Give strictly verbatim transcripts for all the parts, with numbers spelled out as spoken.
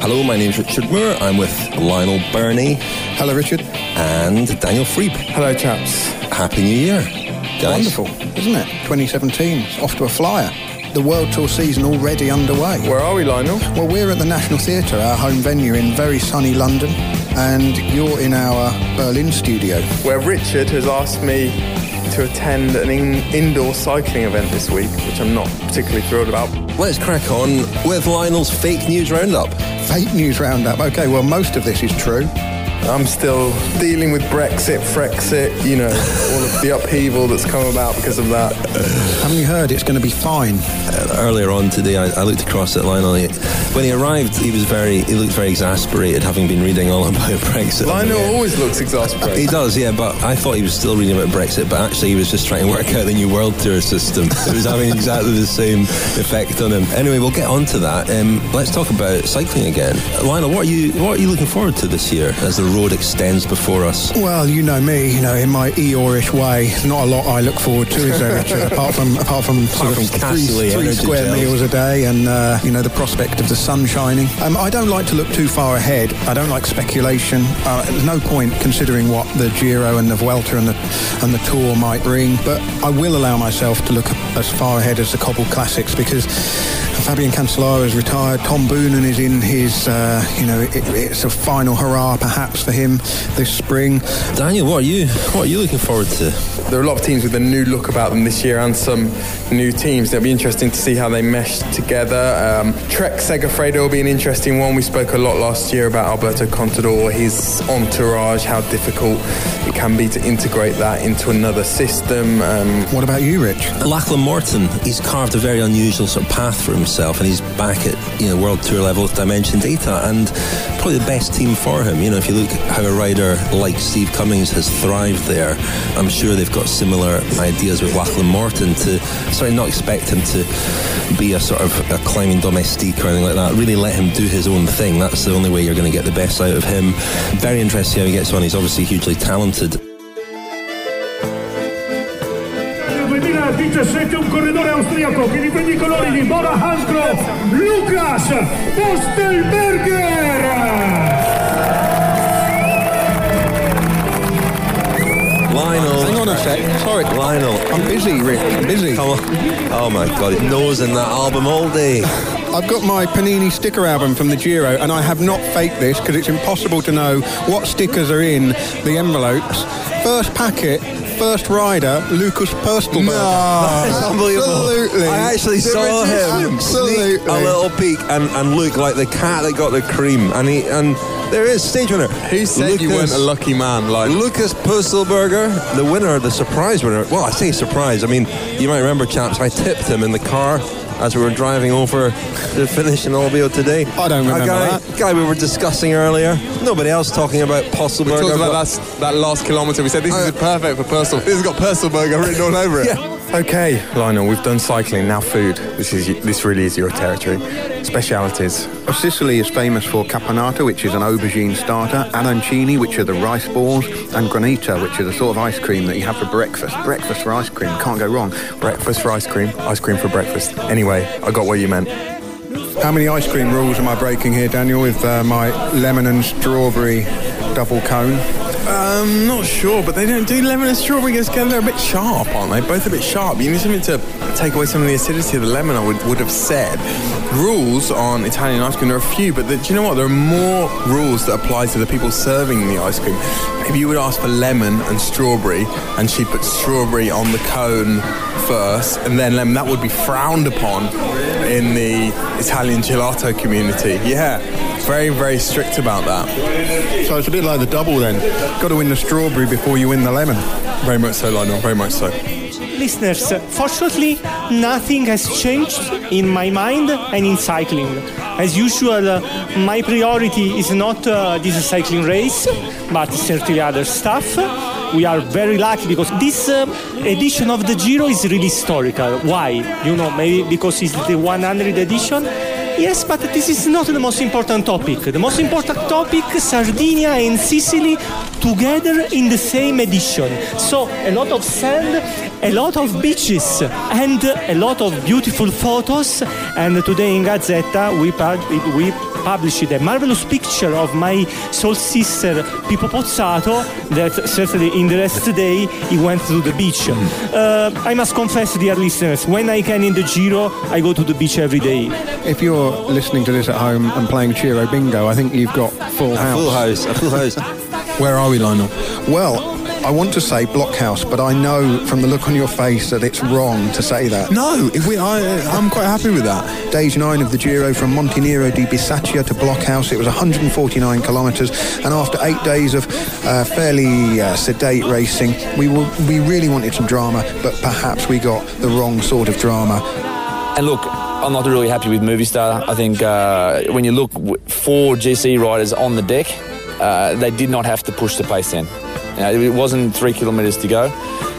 Hello, my name's Richard Moore. I'm with Lionel Birnie. Hello, Richard. And Daniel Freeb. Hello, chaps. Happy New Year, guys. Wonderful, isn't it? twenty seventeen, it's off to a flyer. The World Tour season already underway. Where are we, Lionel? Well, we're at the National Theatre, our home venue in very sunny London, and you're in our Berlin studio. Where Richard has asked me to attend an in- indoor cycling event this week, which I'm not particularly thrilled about. Let's crack on with Lionel's fake news roundup. Fake news roundup. OK, well, most of this is true. I'm still dealing with Brexit, Frexit, you know, all of the upheaval that's come about because of that. Haven't you heard? It's going to be fine. Uh, earlier on today, I, I looked across at Lionel. He, when he arrived, he was very, he looked very exasperated, having been reading all about Brexit. Lionel always looks exasperated. He does, yeah, but I thought he was still reading about Brexit, but actually he was just trying to work out the new World Tour system. It was having exactly the same effect on him. Anyway, we'll get on to that. Um, let's talk about cycling again. Lionel, what are you, what are you looking forward to this year as the road extends before us? Well, you know me, you know, in my Eeyore-ish way, not a lot I look forward to, is there, Richard? apart from apart from, apart from three, three square gels. meals a day and, uh, you know, the prospect of the sun shining. Um, I don't like to look too far ahead. I don't like speculation. Uh, there's no point considering what the Giro and the Vuelta and the, and the Tour might bring, but I will allow myself to look as far ahead as the Cobble Classics, because Fabian Cancellara has retired. Tom Boonen is in his, uh, you know, it, it's a final hurrah perhaps for him this spring. Daniel, what are you what are you looking forward to? There are a lot of teams with a new look about them this year and some new teams. It'll be interesting to see how they mesh together. Um, Trek Segafredo will be an interesting one. We spoke a lot last year about Alberto Contador, his entourage, how difficult it can be to integrate that into another system. Um, what about you, Rich? Lachlan Morton, he's carved a very unusual sort of path for himself, and he's back at, you know, World Tour level with Dimension Data, and probably the best team for him. You know, if you look how a rider like Steve Cummings has thrived there, I'm sure they've got similar ideas with Lachlan Morton to sort of not expect him to be a sort of a climbing domestique or anything like that. Really let him do his own thing. That's the only way you're going to get the best out of him. Very interested to see how he gets on. He's obviously hugely talented. duemiladiciassette un corridore austriaco che difende i colori di Bora Hansgrohe, Lukas Postelberger. Lionel. Hang on a sec. Sorry. Lionel. I'm busy, Rick. I'm busy. Come on. Oh my God, it knows in that album all day. I've got my Panini sticker album from the Giro, and I have not faked this because it's impossible to know what stickers are in the envelopes. First packet, first rider, Lukas Postelberger. No, that's unbelievable. Absolutely. I actually saw him Absolutely. sneak a little peek and, and look like the cat that got the cream. And he and there is stage winner. Who said Lucas, you weren't a lucky man? Like Lukas Postelberger, the winner, the surprise winner. Well, I say surprise. I mean, you might remember, chaps, I tipped him in the car as we were driving over the finish in Albio today. I don't remember a guy, that. guy we were discussing earlier. Nobody else talking about Postelberger. We talked about that, that last kilometre. We said this is perfect for Purcell. This has got Postelberger written all over it. Yeah. Okay, Lionel, we've done cycling, now food. This is this really is your territory. Specialities. Sicily is famous for caponata, which is an aubergine starter, arancini, which are the rice balls, and granita, which is a sort of ice cream that you have for breakfast. Breakfast for ice cream, can't go wrong. Breakfast for ice cream, ice cream for breakfast. Anyway, I got what you meant. How many ice cream rules am I breaking here, Daniel, with uh, my lemon and strawberry double cone? Um, not sure, but they don't do lemon and strawberry together. They're a bit sharp, aren't they? Both a bit sharp. You need something to take away some of the acidity of the lemon, I would, would have said. Rules on Italian ice cream, there are a few, but the, do you know what? There are more rules that apply to the people serving the ice cream. If you would ask for lemon and strawberry, and she put strawberry on the cone first, and then lemon, that would be frowned upon in the Italian gelato community. Yeah. Very, very strict about that. So it's a bit like the double then. Got to win the strawberry before you win the lemon. Very much so, Lionel, very much so. Listeners, fortunately, nothing has changed in my mind and in cycling. As usual, uh, my priority is not uh, this cycling race, but certainly other stuff. We are very lucky because this uh, edition of the Giro is really historical. Why? You know, maybe because it's the one hundredth edition. Yes, but this is not the most important topic. The most important topic, Sardinia and Sicily together in the same edition. So a lot of sand, a lot of beaches, and a lot of beautiful photos. And today in Gazzetta we, we published a marvelous picture of my soul sister Pippo Pozzato, that certainly in the rest of the day he went to the beach. Uh, I must confess, dear listeners, when I can in the Giro, I go to the beach every day. If you're listening to this at home and playing Giro Bingo, I think you've got full house. A full house, a full house. Where are we, Lionel? Well, I want to say Blockhouse, but I know from the look on your face that it's wrong to say that. No, if we, I, I'm quite happy with that. Stage nine of the Giro from Montenero di Bisaccia to Blockhouse. It was one hundred forty-nine kilometres, and after eight days of uh, fairly uh, sedate racing, we were, we really wanted some drama, but perhaps we got the wrong sort of drama. And look, I'm not really happy with Movistar. I think uh, when you look, four G C riders on the deck, uh, they did not have to push the pace in. You know, it wasn't three kilometres to go,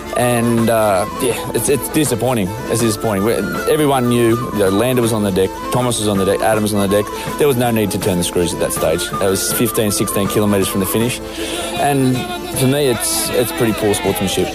and uh, yeah, it's, it's disappointing. It's disappointing. Everyone knew, you know, Landa was on the deck, Thomas was on the deck, Adams was on the deck. There was no need to turn the screws at that stage. It was fifteen, sixteen kilometres from the finish, and for me, it's it's pretty poor sportsmanship.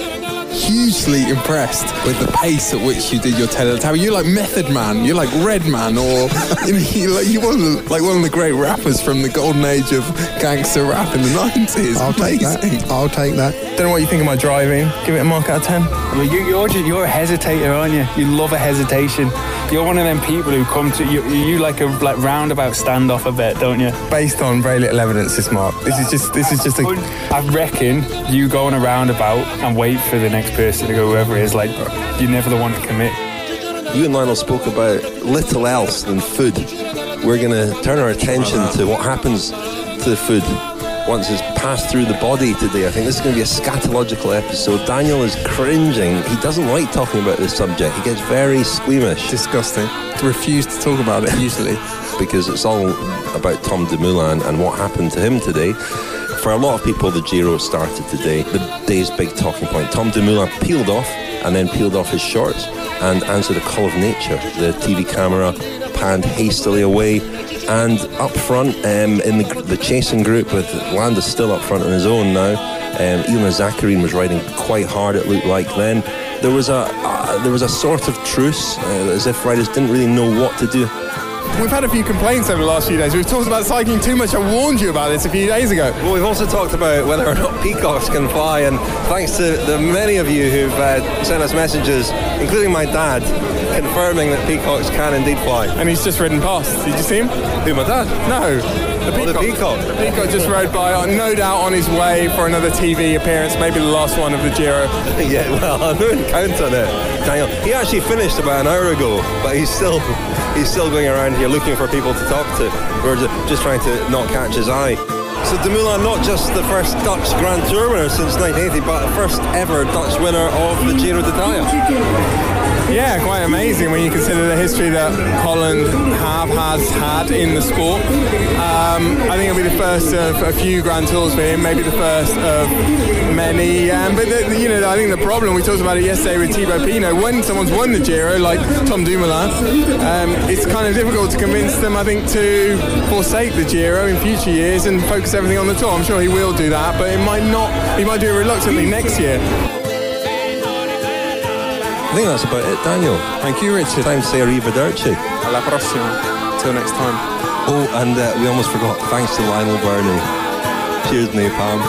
Hugely impressed with the pace at which you did your Tele Tower. You're like Method Man, you're like Redman, or you know, you're like, you're one of the, like one of the great rappers from the golden age of gangster rap in the nineties. I'll take that. I'll take that. Don't know what you think of my driving. Give it a mark out of ten. Well, you, you're just, you're a hesitator, aren't you? You love a hesitation. You're one of them people who come to you. You like a like roundabout standoff a bit, don't you? Based on very little evidence, this Mark. This is just this is just a. I reckon you go on a roundabout and wait for the next person to go, whoever it is. Like, you're never the one to commit. You and Lionel spoke about little else than food. We're going to turn our attention to what happens to the food once it's passed through the body today. I think this is going to be a scatological episode. Daniel is cringing. He doesn't like talking about this subject. He gets very squeamish. Disgusting. Refuse to talk about it usually. Because it's all about Tom Dumoulin and what happened to him today. For a lot of people, the Giro started today. The day's big talking point. Tom Dumoulin peeled off and then peeled off his shorts and answered a call of nature. The T V camera panned hastily away, and up front um, in the, the chasing group, with Landa still up front on his own now, um, Ilna Zakarin was riding quite hard, it looked like then. There was a uh, there was a sort of truce, uh, as if riders didn't really know what to do. We've had a few complaints over the last few days. We've talked about cycling too much. I warned you about this a few days ago. Well, we've also talked about whether or not peacocks can fly, and thanks to the many of you who've uh, sent us messages, including my dad, confirming that peacocks can indeed fly. And he's just ridden past. Did you see him? Who, my dad? No. The peacock. Oh, the peacock. The peacock just rode by, no doubt on his way for another T V appearance, maybe the last one of the Giro. Yeah, well, I wouldn't count on it, Daniel. He actually finished about an hour ago, but he's still he's still going around here looking for people to talk to. We're just trying to not catch his eye. So Dumoulin, not just the first Dutch Grand Tour winner since nineteen eighty, but the first ever Dutch winner of the Giro d'Italia. Yeah, quite amazing when you consider the history that Holland have has had in the sport. Um, I think it'll be the first of a few Grand Tours for him, maybe the first of many. Um, but the, you know, I think the problem, we talked about it yesterday with Thibaut Pinot, when someone's won the Giro, like Tom Dumoulin, um, it's kind of difficult to convince them, I think, to forsake the Giro in future years and focus everything on the Tour. I'm sure he will do that, but it might not. He might do it reluctantly next year. I think that's about it, Daniel. Thank you, Richard. Time to say arrivederci. Alla prossima. Till next time. Oh, and uh, we almost forgot, thanks to Lionel Burney. Cheers, Napalm.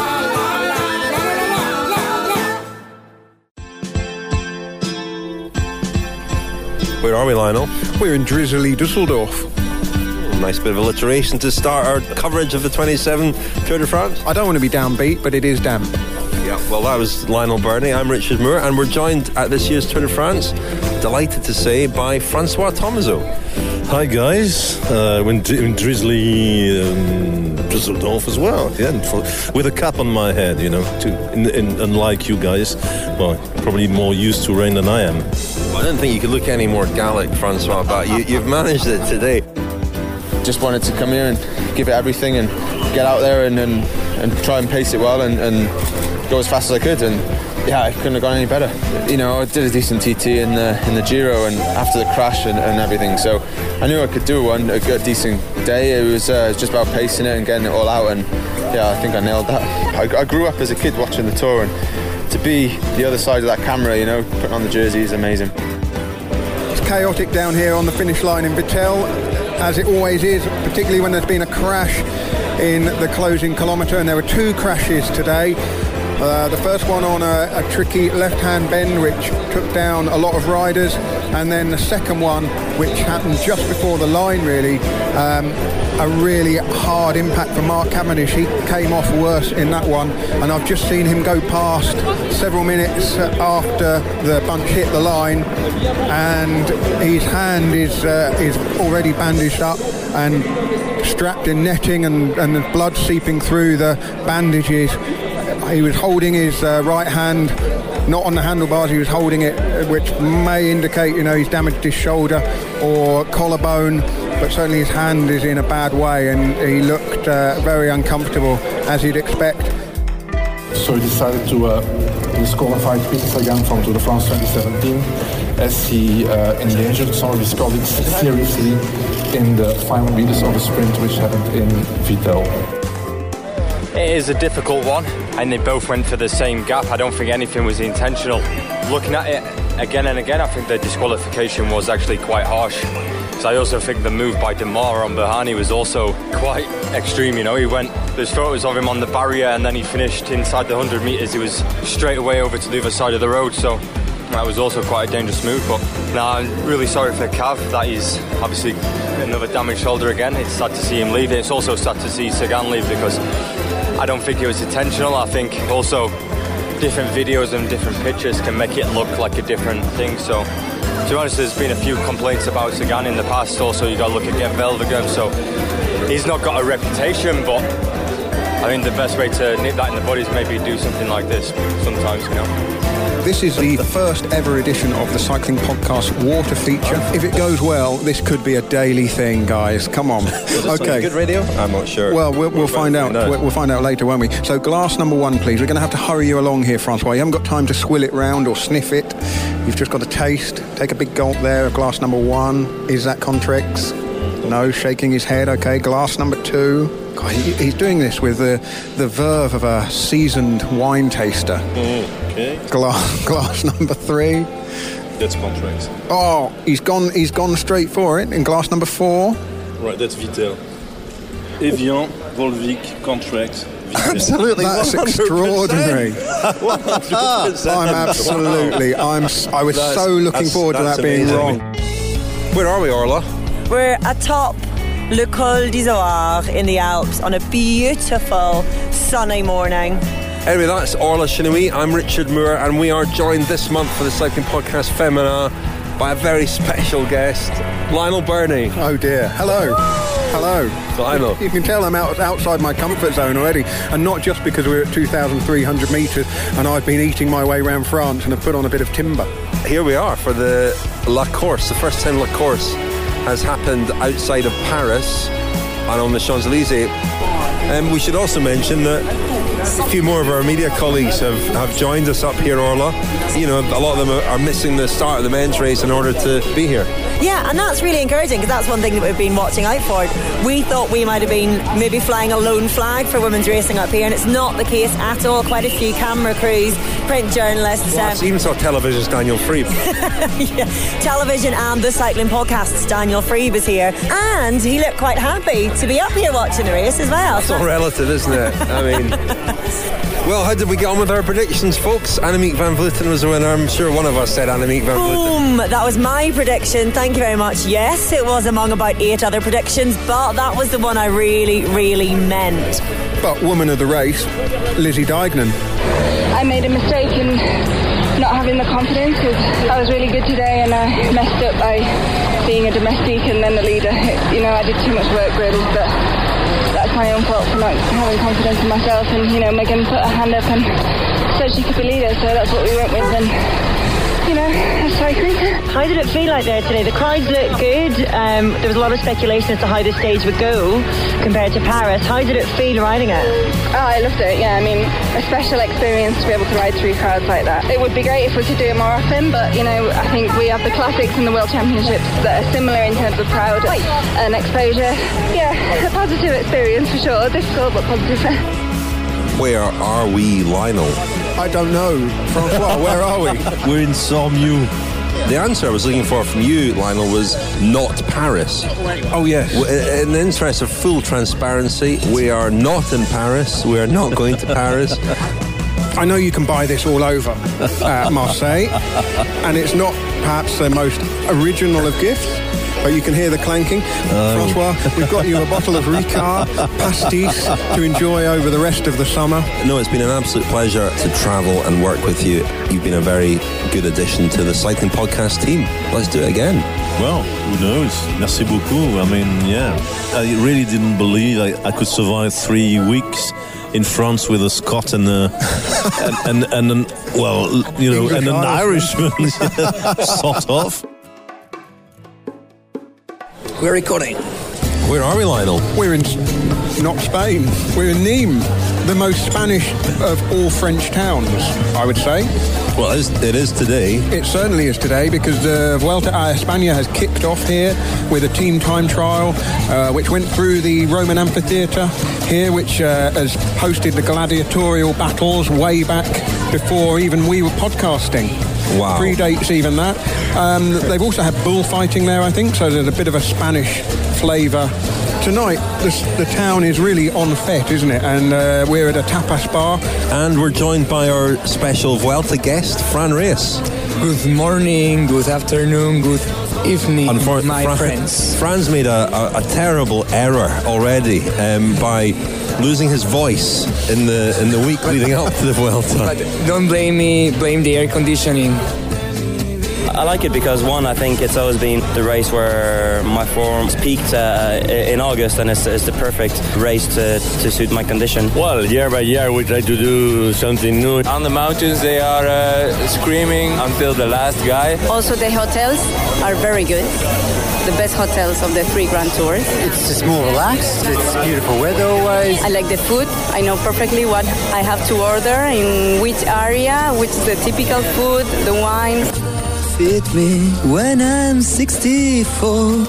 Where are we, Lionel? We're in drizzly Dusseldorf. Nice bit of alliteration to start our coverage of the twenty-seven Tour de France. I don't want to be downbeat, but it is damp. Yeah, well, that was Lionel Burney. I'm Richard Moore, and we're joined at this year's Tour de France, delighted to say, by Francois Thomazeau. Hi, guys. Uh, in, in drizzly um, Düsseldorf as well, yeah, and for, with a cap on my head, you know, to, in, in, unlike you guys. Well, probably more used to rain than I am. Well, I didn't think you could look any more Gallic, Francois, but you, you've managed it today. Just wanted to come here and give it everything and get out there and, and, and try and pace it well and, and go as fast as I could, and yeah, I couldn't have gone any better. You know, I did a decent T T in the in the Giro and after the crash and, and everything, so I knew I could do one, a good, decent day. It was uh, just about pacing it and getting it all out, and yeah, I think I nailed that. I, I grew up as a kid watching the Tour, and to be the other side of that camera, you know, putting on the jersey is amazing. It's chaotic down here on the finish line in Vittel. as it always is, particularly when there's been a crash in the closing kilometre, and there were two crashes today. Uh, the first one on a, a tricky left-hand bend which took down a lot of riders, and then the second one which happened just before the line really, um, a really hard impact for Mark Cavendish. He came off worse in that one, and I've just seen him go past several minutes after the bunch hit the line, and his hand is uh, is already bandaged up and strapped in netting, and, and the blood seeping through the bandages. He was holding his uh, right hand, not on the handlebars, he was holding it, which may indicate, you know, he's damaged his shoulder or collarbone, but certainly his hand is in a bad way, and he looked uh, very uncomfortable, as you'd expect. So he decided to uh, disqualify Peter Sagan from Tour de France twenty seventeen, as he uh, endangered some of his colleagues seriously in the final meters of a sprint which happened in Vittel. It is a difficult one, and they both went for the same gap. I don't think anything was intentional. Looking at it again and again, I think the disqualification was actually quite harsh. So I also think the move by Demar on Berhane was also quite extreme. You know, he went, there's photos of him on the barrier, and then he finished inside the one hundred metres. He was straight away over to the other side of the road, so that was also quite a dangerous move. But no, I'm really sorry for Cav that he's obviously another damaged shoulder again. It's sad to see him leave. It's also sad to see Sagan leave, because I don't think it was intentional. I think also different videos and different pictures can make it look like a different thing. So, to be honest, there's been a few complaints about Sagan in the past. Also, you got to look at Gent Wevelgem. So, he's not got a reputation, but I think the best way to nip that in the bud is maybe do something like this sometimes, you know. This is the first ever edition of the Cycling Podcast water feature. If it goes well, this could be a daily thing, guys. Come on. Okay. Good radio? I'm not sure. Well, we'll, we'll find out. We'll, we'll find out later, won't we? So, glass number one, please. We're going to have to hurry you along here, Francois. You haven't got time to swill it round or sniff it. You've just got to taste. Take a big gulp there of glass number one. Is that Contrex? No, shaking his head. Okay, glass number two. God, he, he's doing this with the the verve of a seasoned wine taster. Mm, okay. Glass, glass number three. That's Contrex. Oh, he's gone. He's gone straight for it in glass number four. Right, that's Vittel. Evian, Volvic, Contrex. Absolutely, that's one hundred percent extraordinary. one hundred percent. I'm absolutely. I'm. I was That's- so looking that's- forward to that's that being amazing. wrong. Where are we, Orla? We're atop Le Col d'Izoard in the Alps on a beautiful sunny morning. Anyway, that's Orla Chenouille. I'm Richard Moore, and we are joined this month for the Cycling Podcast Femina by a very special guest, Lionel Birnie. Oh dear. Hello. Hello. Lionel. You can tell I'm out, outside my comfort zone already, and not just because we're at two thousand three hundred metres and I've been eating my way around France and have put on a bit of timber. Here we are for the La Course, the first time La Course has happened outside of Paris and on the Champs-Elysees. Um, we should also mention that a few more of our media colleagues have, have joined us up here, Orla. You know, a lot of them are missing the start of the men's race in order to be here. Yeah, and that's really encouraging, because that's one thing that we've been watching out for. We thought we might have been maybe flying a lone flag for women's racing up here, and it's not the case at all. Quite a few camera crews, print journalists. Well, um, even saw television's Daniel Freeb. yeah, television and the cycling podcasts. Daniel Freeb is here, and he looked quite happy to be up here watching the race as well. It's all relative, isn't it? I mean, well, how did we get on with our predictions, folks? Annemiek van Vleuten was the winner. I'm sure one of us said Annemiek van Vleuten. Boom! That was my prediction. Thank you very much. Yes, it was among about eight other predictions, but that was the one I really, really meant. But woman of the race, Lizzie Deignan. I made a mistake in not having the confidence, because I was really good today and I messed up by being a domestique and then a leader. You know, I did too much work really, but that's my own fault for not having confidence in myself. And, you know, Megan put her hand up and said she could be leader, so that's what we went with. And, you know, that's cycling. How did it feel out there today? The crowds looked good. Um, there was a lot of speculation as to how the stage would go compared to Paris. How did it feel riding it? Oh, I loved it, yeah. I mean, a special experience to be able to ride through crowds like that. It would be great if we could do it more often, but, you know, I think we have the classics and the World Championships that are similar in terms of crowd and exposure. Yeah, a positive experience for sure. Difficult, but positive. Where are we, Lionel? I don't know. Francois, where are we? We're in Sormiou. The answer I was looking for from you, Lionel, was not Paris. Oh, yes. In the interest of full transparency, we are not in Paris. We are not going to Paris. I know you can buy this all over at Marseille, and it's not perhaps the most original of gifts, but you can hear the clanking. Oh. Francois, we've got you a bottle of Ricard pastis to enjoy over the rest of the summer. No, it's been an absolute pleasure to travel and work with you. You've been a very good addition to the Cycling Podcast team. Let's do it again. Well, who knows? Merci beaucoup. I mean, yeah. I really didn't believe I, I could survive three weeks in France with a Scot and a, and, and, and an, well, you know, English and an Irishman, sort of. We're recording. Where are we, Lionel? We're in, not Spain, we're in Nîmes, the most Spanish of all French towns, I would say. Well, it is, it is today. It certainly is today, because the Vuelta a España has kicked off here with a team time trial, uh, which went through the Roman Amphitheatre here, which uh, has hosted the gladiatorial battles way back before even we were podcasting. Wow. Predates even that. Um, they've also had bullfighting there, I think, so there's a bit of a Spanish flavour. Tonight, this, the town is really on fete, isn't it? And uh, we're at a tapas bar. And we're joined by our special Vuelta guest, Fran Reis. Good morning, good afternoon, good evening, Unfor- my Fran, friends. Fran's made a, a, a terrible error already um, by losing his voice in the in the week leading up to the Vuelta. But don't blame me, blame the air conditioning. I like it because, one, I think it's always been the race where my form peaked uh, in August, and it's, it's the perfect race to, to suit my condition. Well, year by year we try to do something new. On the mountains they are uh, screaming until the last guy. Also the hotels are very good. The best hotels of the three Grand Tours. It's just more relaxed. It's beautiful weather always. I like the food. I know perfectly what I have to order in which area, which is the typical food, the wine. Fit me when I'm sixty-four.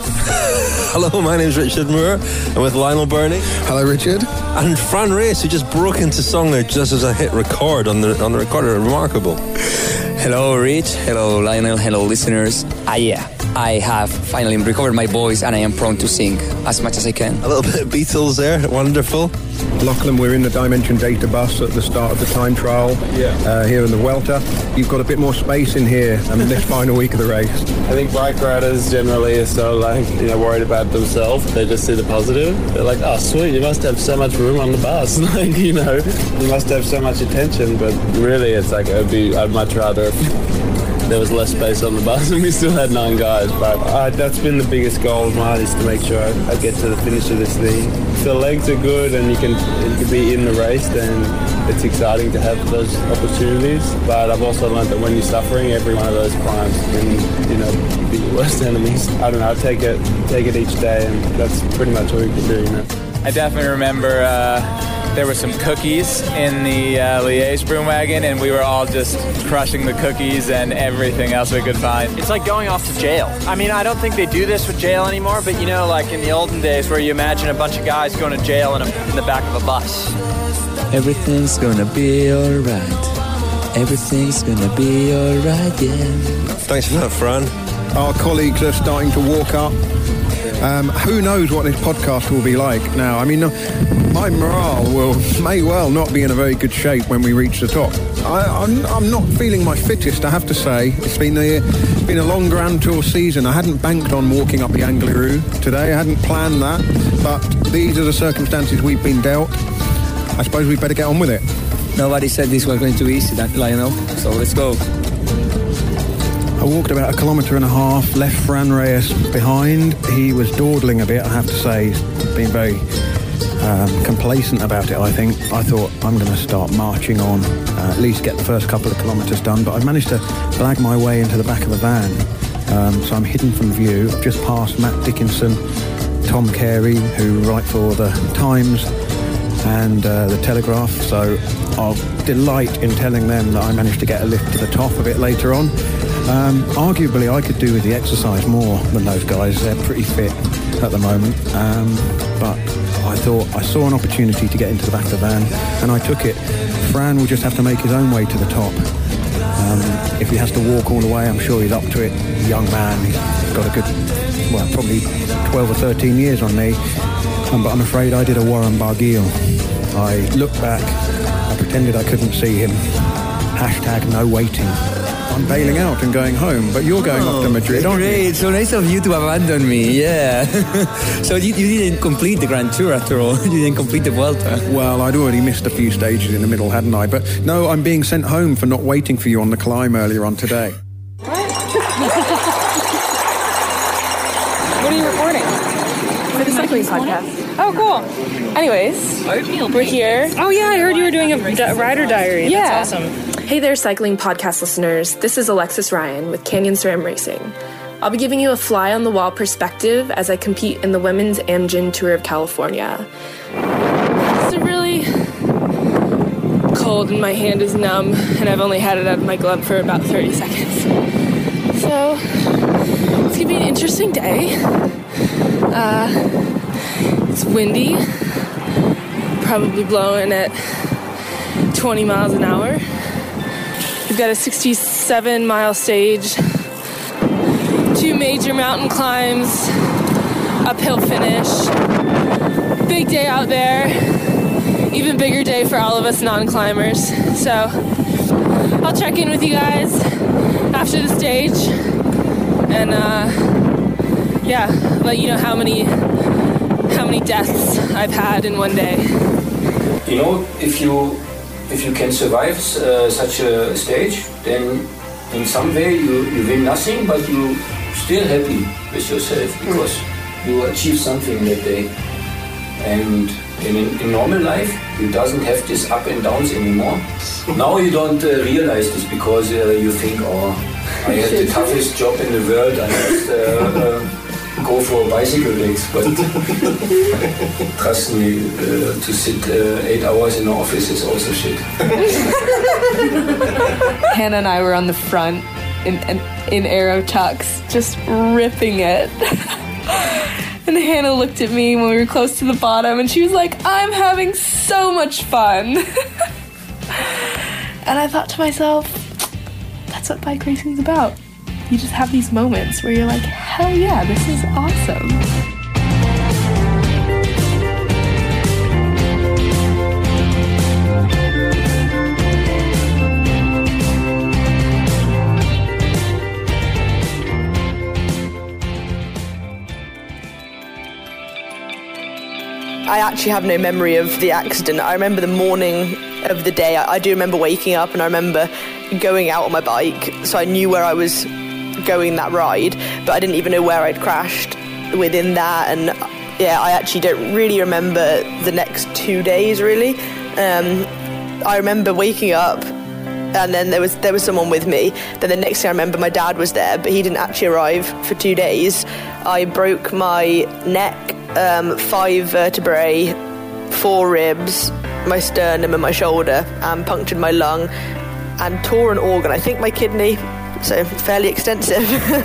Hello, my name's Richard Moore. I'm with Lionel Birnie. Hello, Richard. And Fran Reis, who just broke into song there just as I hit record on the on the recorder. Remarkable. Hello, Rich. Hello, Lionel. Hello, listeners. Ah, yeah. I have finally recovered my voice and I am prone to sing as much as I can. A little bit of Beatles there. Wonderful. Lachlan, we're in the Dimension Data bus at the start of the time trial yeah. uh, here in the Vuelta. You've got a bit more space in here I mean, this final week of the race. I think bike riders generally are so like, you know, worried about themselves. They just see the positive. They're like, oh, sweet, you must have so much room on the bus. Like, you know, you must have so much attention. But really, it's like, it'd be, I'd much rather if there was less space on the bus and we still had nine guys. But uh, that's been the biggest goal of mine, is to make sure I, I get to the finish of this thing. If the legs are good and you can, you can be in the race, then it's exciting to have those opportunities. But I've also learned that when you're suffering, every one of those climbs can, you know, be your worst enemies. I don't know, I take it, take it each day, and that's pretty much all you can do, you know. I definitely remember uh, there were some cookies in the uh, Liège broom wagon, and we were all just crushing the cookies and everything else we could find. It's like going off to jail. I mean, I don't think they do this with jail anymore, but you know, like in the olden days where you imagine a bunch of guys going to jail in, a, in the back of a bus. Everything's gonna be alright. Everything's gonna be alright, yeah. Thanks for that, Fran. Our colleagues are starting to walk up. Um, who knows what this podcast will be like now? I mean, my morale will may well not be in a very good shape when we reach the top. I, I'm, I'm not feeling my fittest, I have to say. It's been a, it's been a long Grand Tour season. I hadn't banked on walking up the Angliru today. I hadn't planned that. But these are the circumstances we've been dealt. I suppose we'd better get on with it. Nobody said this was going to be easy, that Lionel. So let's go. I walked about a kilometre and a half, left Fran Reis behind. He was dawdling a bit, I have to say. He's been very um, complacent about it, I think. I thought, I'm going to start marching on, uh, at least get the first couple of kilometres done. But I've managed to blag my way into the back of a van. Um, so I'm hidden from view. I've just passed Matt Dickinson, Tom Carey, who write for the Times and uh, the Telegraph. So I'll delight in telling them that I managed to get a lift to the top a bit later on. Um, arguably, I could do with the exercise more than those guys. They're pretty fit at the moment. Um, but I thought I saw an opportunity to get into the back of the van, and I took it. Fran will just have to make his own way to the top. Um, if he has to walk all the way, I'm sure he's up to it. Young man, he's got a good, well, probably twelve or thirteen years on me. Um, but I'm afraid I did a Warren Barguil. I looked back, I pretended I couldn't see him. Hashtag no waiting. I'm bailing out and going home, but you're going oh, off to Madrid, aren't great. you? So nice of you to abandon me, yeah. So you, you didn't complete the Grand Tour after all. You didn't complete the Vuelta. Well, I'd already missed a few stages in the middle, hadn't I? But no, I'm being sent home for not waiting for you on the climb earlier on today. What are you recording? For the cycling podcast. Oh, cool. Anyways, we're here. Oh, yeah, I heard you were doing a di- rider diary. Yeah. That's awesome. Hey there, cycling podcast listeners. This is Alexis Ryan with Canyon SRAM Racing. I'll be giving you a fly-on-the-wall perspective as I compete in the Women's Amgen Tour of California. It's really cold and my hand is numb, and I've only had it out of my glove for about thirty seconds. So, it's gonna be an interesting day. Uh, it's windy, probably blowing at twenty miles an hour. We've got a sixty-seven mile stage, two major mountain climbs, uphill finish. Big day out there, even bigger day for all of us non-climbers. So I'll check in with you guys after the stage and uh, yeah, let you know how many how many deaths I've had in one day. You know, if you If you can survive uh, such a stage, then in some way you, you win nothing, but you still happy with yourself because you achieve something that day. And in, in normal life, you doesn't have this up and downs anymore. Now you don't uh, realize this because uh, you think, oh, I have the toughest job in the world. I must uh, uh, go for bicycle legs, but trust me, uh, to sit uh, eight hours in the office is also shit. Hannah and I were on the front in, in, in Aero Tux, just ripping it. And Hannah looked at me when we were close to the bottom, and she was like, I'm having so much fun. And I thought to myself, that's what bike racing's about. You just have these moments where you're like, hell yeah, this is awesome. I actually have no memory of the accident. I remember the morning of the day. I, I do remember waking up, and I remember going out on my bike, so I knew where I was going that ride, but I didn't even know where I'd crashed within that. And yeah, I actually don't really remember the next two days really. um, I remember waking up and then there was there was someone with me. Then the next thing I remember, my dad was there, but he didn't actually arrive for two days. I broke my neck, um, five vertebrae, four ribs, my sternum and my shoulder, and punctured my lung and tore an organ, I think my kidney. So fairly extensive.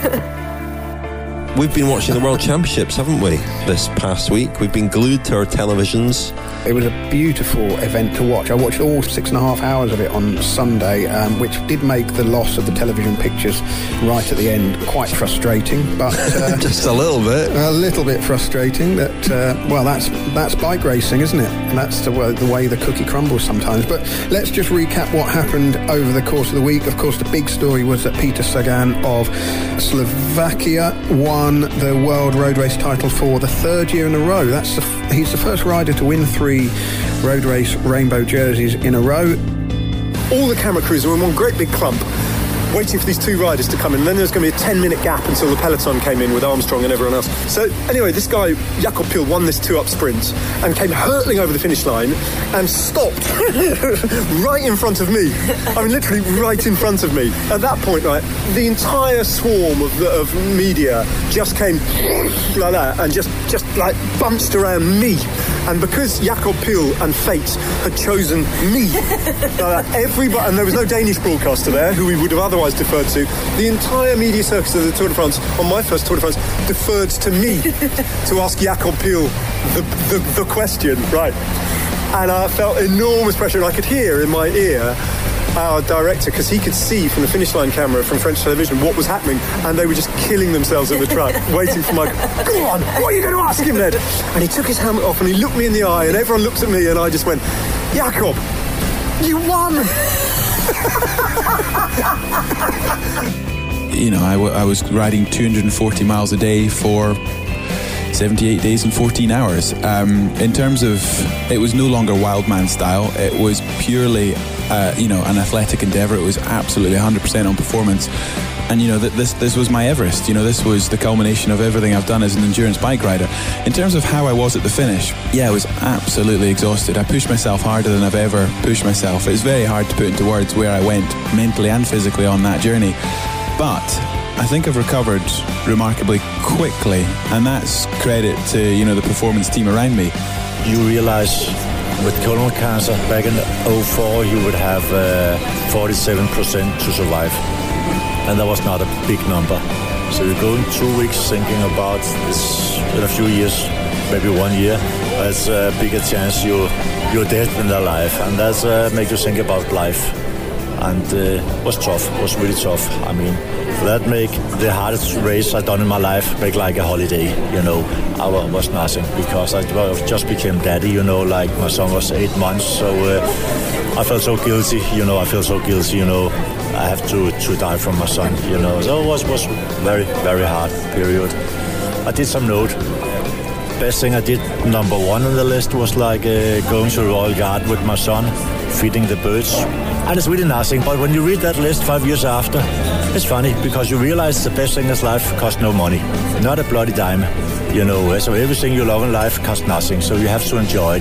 We've been watching the World Championships, haven't we, this past week? We've been glued to our televisions. It was a beautiful event to watch. I watched all six and a half hours of it on Sunday, um, which did make the loss of the television pictures right at the end quite frustrating. But uh, just a little bit. A little bit frustrating. That uh, well, that's that's bike racing, isn't it? And that's the, uh, the way the cookie crumbles sometimes. But let's just recap what happened over the course of the week. Of course, the big story was that Peter Sagan of Slovakia won the World Road Race title for the third year in a row. That's the f- he's the first rider to win three Road Race rainbow jerseys in a row. All the camera crews were in one great big clump waiting for these two riders to come in, and then there was going to be a ten minute gap until the peloton came in with Armstrong and everyone else. So anyway, this guy Jakob Piel won this two up sprint and came hurtling over the finish line and stopped right in front of me. I mean, literally right in front of me. At that point, right, the entire swarm of, the, of media just came like that and just just like bunched around me. And because Jakob Piel and Fate had chosen me, like that, everybody, and there was no Danish broadcaster there who we would have otherwise deferred to, the entire media circus of the Tour de France, on my first Tour de France, deferred to me to ask Jakob Piel the, the, the question, right? And I felt enormous pressure, and I could hear in my ear our director, because he could see from the finish line camera from French television what was happening, and they were just killing themselves in the truck, waiting for my, go on, what are you going to ask him, Ned? And he took his helmet off and he looked me in the eye, and everyone looked at me, and I just went, Jakob, you won! You know, I, w- I was riding two hundred forty miles a day for seventy-eight days and fourteen hours. Um, in terms of, it was no longer wildman style. It was purely, uh, you know, an athletic endeavour. It was absolutely one hundred percent on performance. And, you know, th- this this was my Everest. You know, this was the culmination of everything I've done as an endurance bike rider. In terms of how I was at the finish, yeah, I was absolutely exhausted. I pushed myself harder than I've ever pushed myself. It was very hard to put into words where I went mentally and physically on that journey. But I think I've recovered remarkably quickly, and that's credit to, you know, the performance team around me. You realize with colon cancer back in oh four you would have uh, forty-seven percent to survive, and that was not a big number. So you go in two weeks thinking about this in a few years, maybe one year, there's a bigger chance you, you're dead than alive, and that's uh, make you think about life. And uh, it was tough, it was really tough. I mean, that make the hardest race I've done in my life make like a holiday, you know. I was nothing because I just became daddy, you know, like my son was eight months, so uh, I felt so guilty, you know, I feel so guilty, you know. I have to, to die from my son, you know. So it was, was very, very hard period. I did some note. Best thing I did, number one on the list, was like uh, going to the Royal Guard with my son, feeding the birds. And it's really nothing, but when you read that list five years after, it's funny, because you realize the best thing in life costs no money. Not a bloody dime, you know. So everything you love in life costs nothing, so you have to enjoy it.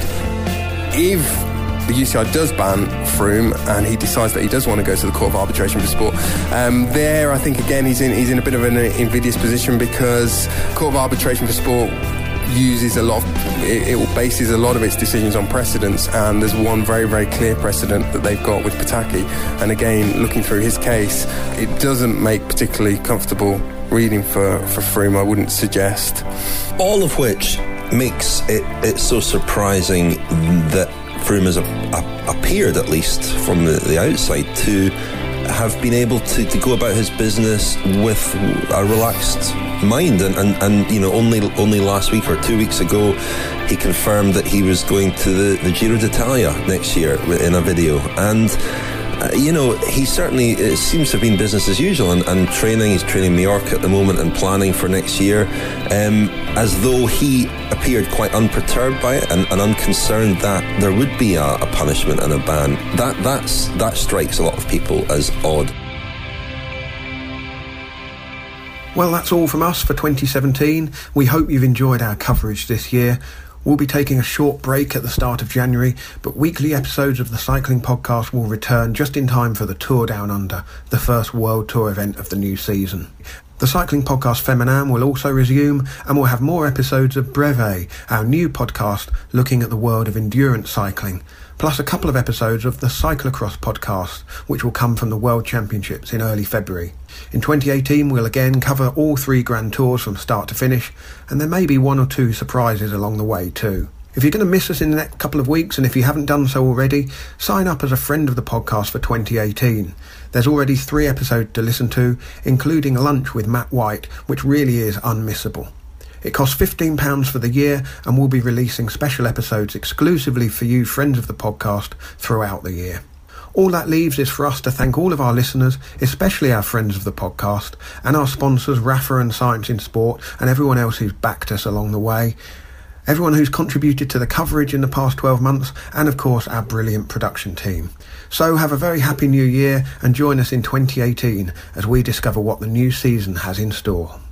If the U C I does ban Froome and he decides that he does want to go to the Court of Arbitration for Sport, um, there I think again he's in, he's in a bit of an invidious position, because Court of Arbitration for Sport uses a lot of, it, it bases a lot of its decisions on precedents, and there's one very very clear precedent that they've got with Pataki, and again looking through his case, it doesn't make particularly comfortable reading for, for Froome, I wouldn't suggest. All of which makes it it's so surprising that Froome has a, a, appeared, at least from the, the outside, to have been able to, to go about his business with a relaxed mind, and, and, and you know only only last week or two weeks ago he confirmed that he was going to the, the Giro d'Italia next year in a video, and uh, you know he certainly, it seems to have been business as usual, and, and training, he's training Mallorca at the moment and planning for next year, um, as though he appeared quite unperturbed by it and, and unconcerned that there would be a, a punishment and a ban. That that's that strikes a lot of people as odd. Well, that's all from us for twenty seventeen. We hope you've enjoyed our coverage this year. We'll be taking a short break at the start of January, but weekly episodes of the Cycling Podcast will return just in time for the Tour Down Under, the first World Tour event of the new season. The Cycling Podcast Feminine will also resume, and we'll have more episodes of Brevet, our new podcast looking at the world of endurance cycling, plus a couple of episodes of the Cyclocross podcast, which will come from the World Championships in early February. In twenty eighteen, we'll again cover all three Grand Tours from start to finish, and there may be one or two surprises along the way too. If you're going to miss us in the next couple of weeks, and if you haven't done so already, sign up as a friend of the podcast for twenty eighteen. There's already three episodes to listen to, including Lunch with Matt White, which really is unmissable. It costs fifteen pounds for the year, and we'll be releasing special episodes exclusively for you friends of the podcast throughout the year. All that leaves is for us to thank all of our listeners, especially our friends of the podcast, and our sponsors R A F A and Science in Sport, and everyone else who's backed us along the way. Everyone who's contributed to the coverage in the past twelve months, and of course our brilliant production team. So have a very happy new year, and join us in twenty eighteen as we discover what the new season has in store.